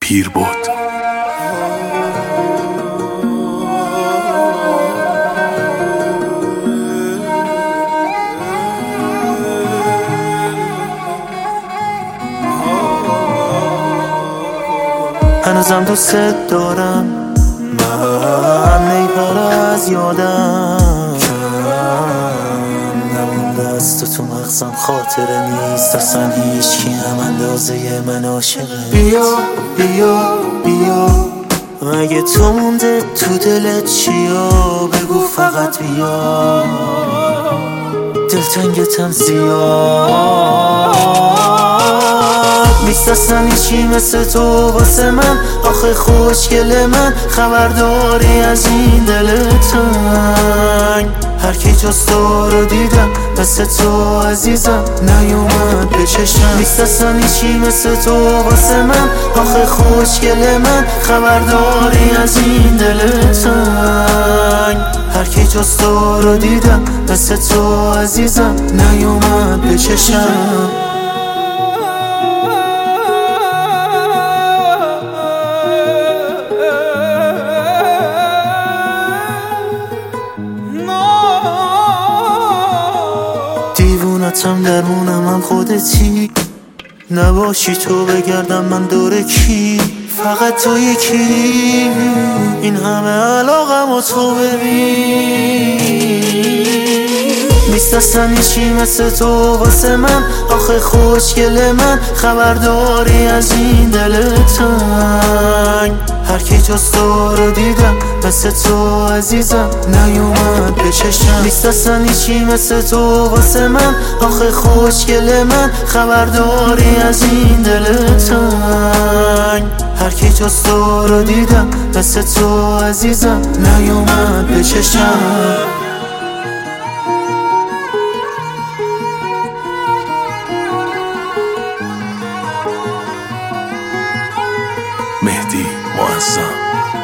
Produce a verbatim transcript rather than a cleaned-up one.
پیر بود. هنوزم دوست دارم، من نیپره از یادم نمونده از تو تو مغزم، خاطره نیست اصلا هیچ کی هم اندازه من عاشقه. بیا بیا بیا اگه تو مونده تو دلت چیا بگو فقط بیا، دلتنگتم زیاد نیست اصلا هیچی مثل تو واسه من. آخه خوشگل من خبرداری از این دل تنگ، هر کی جز تو رو دیدم مثل تو عزیزم نیومد به چشم. نیست اصلا هیچی مثل تو واسه من. آخه خوشگل من خبرداری از این دل تنگ، هر کی جز تو رو دیدم مثل تو عزیزم نیومد به چشم. دیوونتم درمونم هم خودتی، نباشی تو بگردم من دور کی، فقط تو یکی. این همه علاقم و تو ببین نیست اصلا هیچی مثل تو واسه من. آخه خوشگل من خبرداری از این دل تنگ، هر کی جز تو رو دیدم مثل تو عزیزم نیومد به چشم. نیست اصلا هیچی مثل تو واسه من. آخه خوشگل من خبرداری از این دل تنگ، هر کی جز تو رو دیدم مثل تو عزیزم نیومد به چشم. مهدی معظم.